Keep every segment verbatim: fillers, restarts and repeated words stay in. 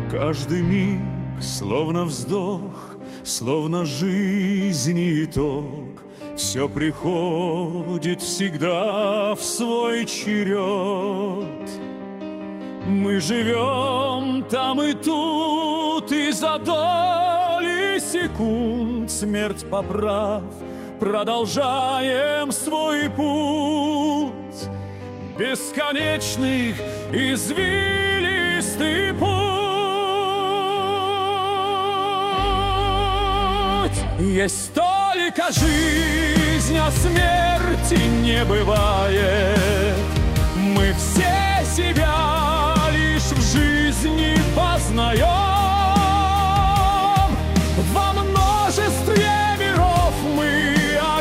Каждый миг словно вздох, словно жизни итог. Все приходит всегда в свой черед. Мы живем там и тут, и за доли секунд смерть поправ продолжаем свой путь. Бесконечный извилистый путь. Есть только жизнь, а смерти не бывает. Мы все себя лишь в жизни познаем. Во множестве миров мы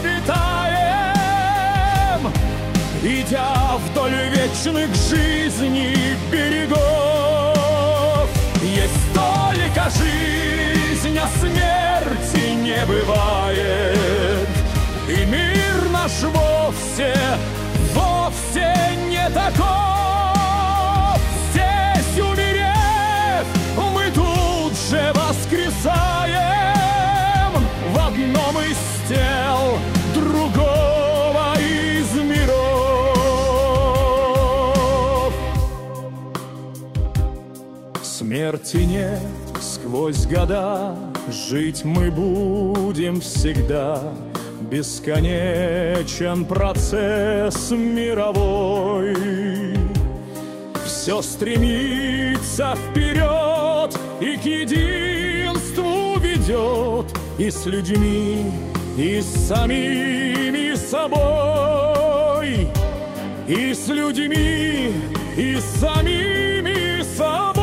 обитаем, идя вдоль вечных жизней берегов. Есть только жизнь, а смерти не бывает. И мир наш вовсе, вовсе не таков. Здесь умерев, мы тут же воскресаем в одном из тел другого из миров. Смерти нет сквозь года, жить мы будем всегда. Бесконечен процесс мировой. Все стремится вперед и к единству ведет, и с людьми, и с самими собой, и с людьми, и с самими собой.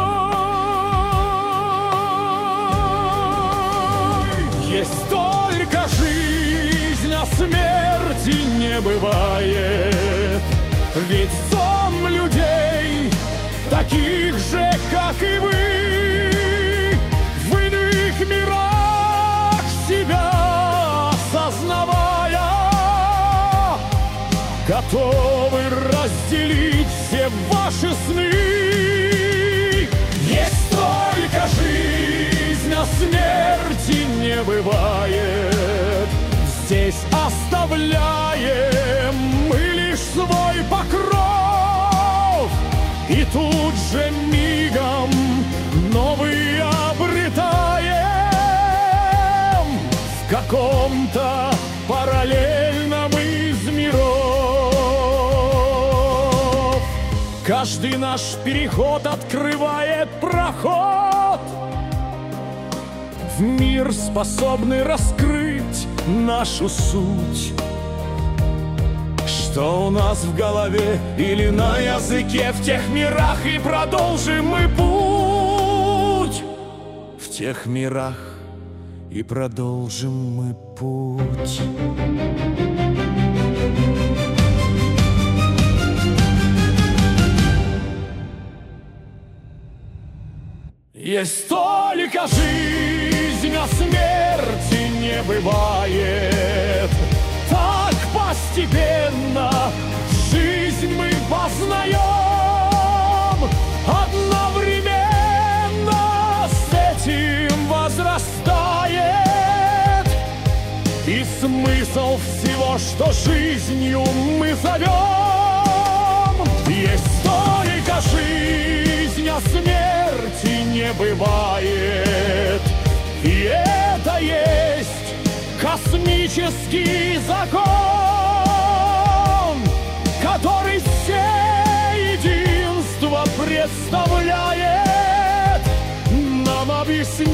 Есть только жизнь, а смерти не бывает. Ведь сон людей, таких же, как и вы, в иных мирах себя осознавая, готовы разделить все ваши сны. Есть только жизнь, а смерти не бывает. Здесь оставляем мы лишь свой покров, и тут же мигом новый обретаем в каком-то параллельном из миров. Каждый наш переход открывает проход в мир, способный раскрыть нашу суть. Что у нас в голове или на языке, в тех мирах и продолжим мы путь. В тех мирах и продолжим мы путь. Есть только жизнь, а смерти не бывает. Так постепенно жизнь мы познаем, одновременно с этим возрастает и смысл всего, что жизнью мы зовем. Есть только жизнь, а смерти не бывает. И это есть космический закон, который все единство представляет, нам объясняет